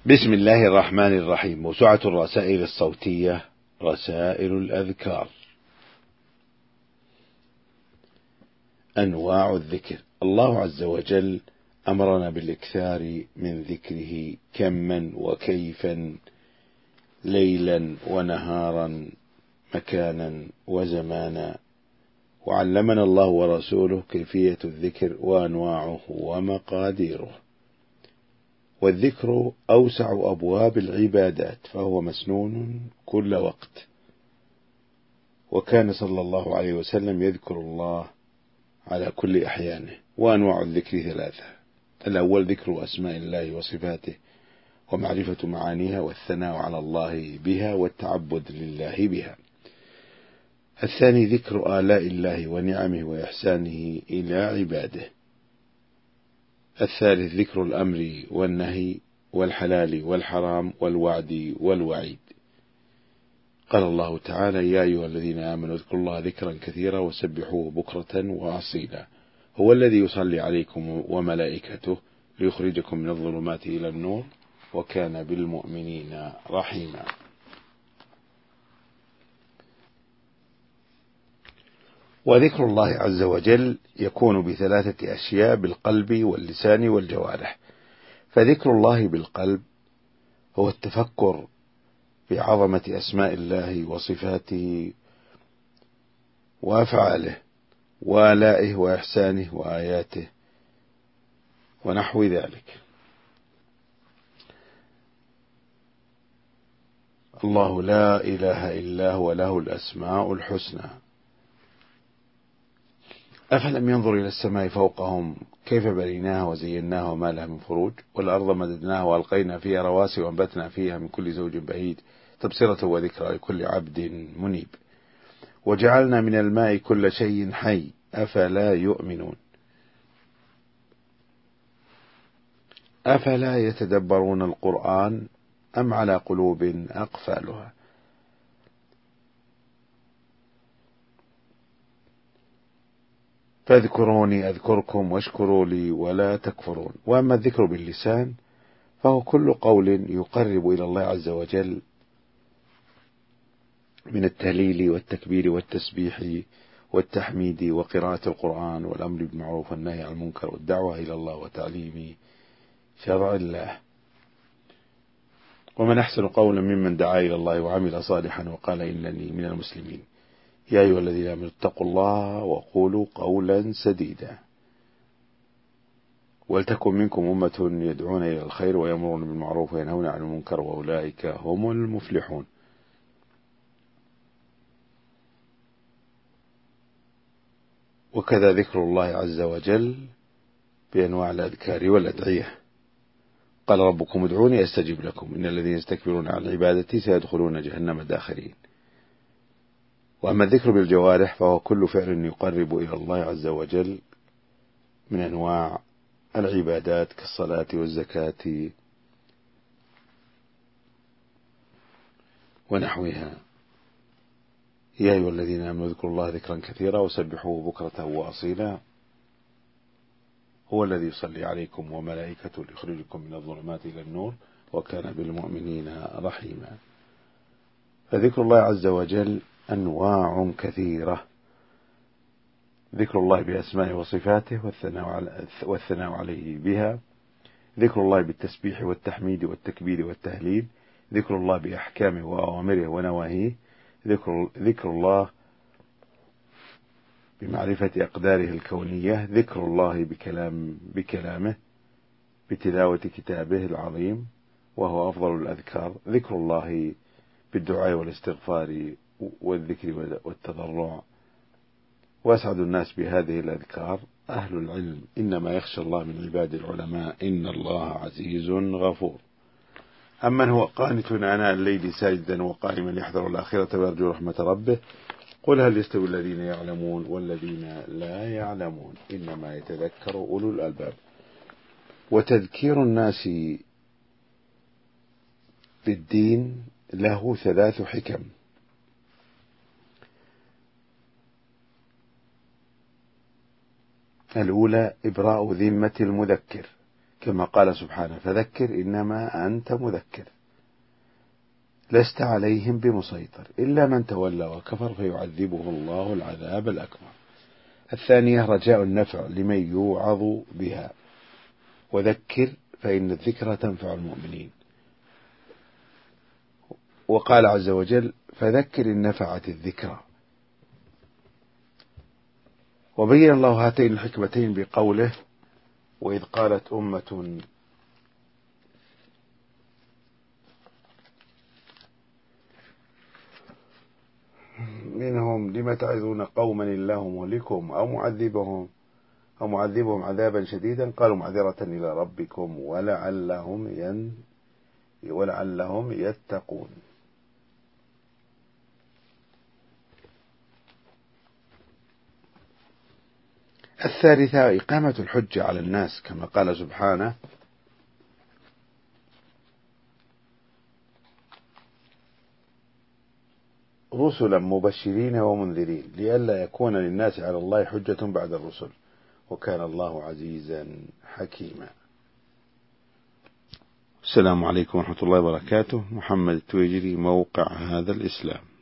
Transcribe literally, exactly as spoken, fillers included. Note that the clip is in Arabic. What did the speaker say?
بسم الله الرحمن الرحيم. موسوعة الرسائل الصوتية، رسائل الأذكار. أنواع الذكر. الله عز وجل أمرنا بالإكثار من ذكره كما وكيفا، ليلا ونهارا، مكانا وزمانا، وعلمنا الله ورسوله كيفية الذكر وأنواعه ومقاديره. والذكر أوسع أبواب العبادات، فهو مسنون كل وقت، وكان صلى الله عليه وسلم يذكر الله على كل أحيانه. وأنواع الذكر ثلاثة: الأول ذكر أسماء الله وصفاته ومعرفة معانيها والثناء على الله بها والتعبد لله بها. الثاني ذكر آلاء الله ونعمه وإحسانه إلى عباده. الثالث ذكر الأمر والنهي والحلال والحرام والوعد والوعيد. قال الله تعالى: يا أيها الذين آمنوا اذكروا الله ذكرا كثيرا وسبحوه بكرة وأصيلا، هو الذي يصلي عليكم وملائكته ليخرجكم من الظلمات إلى النور وكان بالمؤمنين رحيما. وذكر الله عز وجل يكون بثلاثة أشياء: بالقلب واللسان والجوارح. فذكر الله بالقلب هو التفكر بعظمة أسماء الله وصفاته وأفعاله وآلائه وإحسانه وآياته ونحو ذلك. الله لا إله إلا هو له الأسماء الحسنى. أفلم ينظر إلى السماء فوقهم كيف بنيناها وزيناها وما لها من فروج، والأرض مددناها وألقينا فيها رواسي وأنبتنا فيها من كل زوج بهيج، تبصرة وذكرى لكل عبد منيب. وجعلنا من الماء كل شيء حي أفلا يؤمنون. أفلا يتدبرون القرآن أم على قلوب أقفالها. فاذكروني أذكركم واشكروا لي ولا تكفرون. وأما الذكر باللسان فهو كل قول يقرب إلى الله عز وجل من التهليل والتكبير والتسبيح والتحميد وقراءة القرآن والأمر بالمعروف والنهي عن المنكر والدعوة إلى الله وتعليم شرع الله. ومن أحسن قولا ممن دعا إلى الله وعمل صالحا وقال إنني من المسلمين. يا أيها الذين آمنوا اتقوا الله وقولوا قولا سديدا ولتكن منكم أمة يدعون إلى الخير ويأمرون بالمعروف وينهون عن المنكر وأولئك هم المفلحون. وكذا ذكر الله عز وجل بأنواع الأذكار والأدعية. قال ربكم ادعوني أستجب لكم إن الذين يستكبرون عن عبادتي سيدخلون جهنم داخرين. وأما الذكر بالجوارح فهو كل فعل يقرب إلى الله عز وجل من أنواع العبادات كالصلاة والزكاة ونحوها. يا أيها الذين آمنوا اذكروا الله ذكرا كثيرا وسبحوه بكرة وأصيلا، هو الذي يصلي عليكم وملائكته ليخرجكم من الظلمات إلى النور وكان بالمؤمنين رحيما. فذكر الله عز وجل أنواع كثيرة: ذكر الله بأسماء وصفاته والثناء عليه بها، ذكر الله بالتسبيح والتحميد والتكبير والتهليل، ذكر الله بأحكامه وأوامره ونواهيه، ذكر, ذكر الله بمعرفة أقداره الكونية، ذكر الله بكلام بكلامه بتلاوة كتابه العظيم وهو أفضل الأذكار، ذكر الله بالدعاء والاستغفار والذكر والتضرع. وأسعد الناس بهذه الأذكار أهل العلم، إنما يخشى الله من عباد العلماء إن الله عزيز غفور. أمن هو قانت آناء الليل ساجدا وقائما يحذر الآخرة ويرجو رحمة ربه قل هل يستوي الذين يعلمون والذين لا يعلمون إنما يتذكر أولو الألباب. وتذكير الناس بالدين له ثلاث حكم: الأولى إبراء ذمة المذكر كما قال سبحانه فذكر إنما أنت مذكر لست عليهم بمسيطر إلا من تولى وكفر فيعذبه الله العذاب الأكبر. الثانية رجاء النفع لمن يوعظ بها، وذكر فإن الذكرى تنفع المؤمنين. وقال عز وجل فذكر إن نفعت الذكرى. وبين الله هاتين الحكمتين بقوله وإذ قالت أمة منهم لم تعظون قوما الله مهلكهم أو معذبهم أو معذبهم عذابا شديدا قالوا معذرة إلى ربكم ولعلهم ين ولعلهم يتقون. الثالثة إقامة الحجة على الناس كما قال سبحانه رسلا مبشرين ومنذرين لئلا يكون للناس على الله حجة بعد الرسل وكان الله عزيزا حكيما. السلام عليكم ورحمة الله وبركاته. محمد التويجري، موقع هذا الإسلام.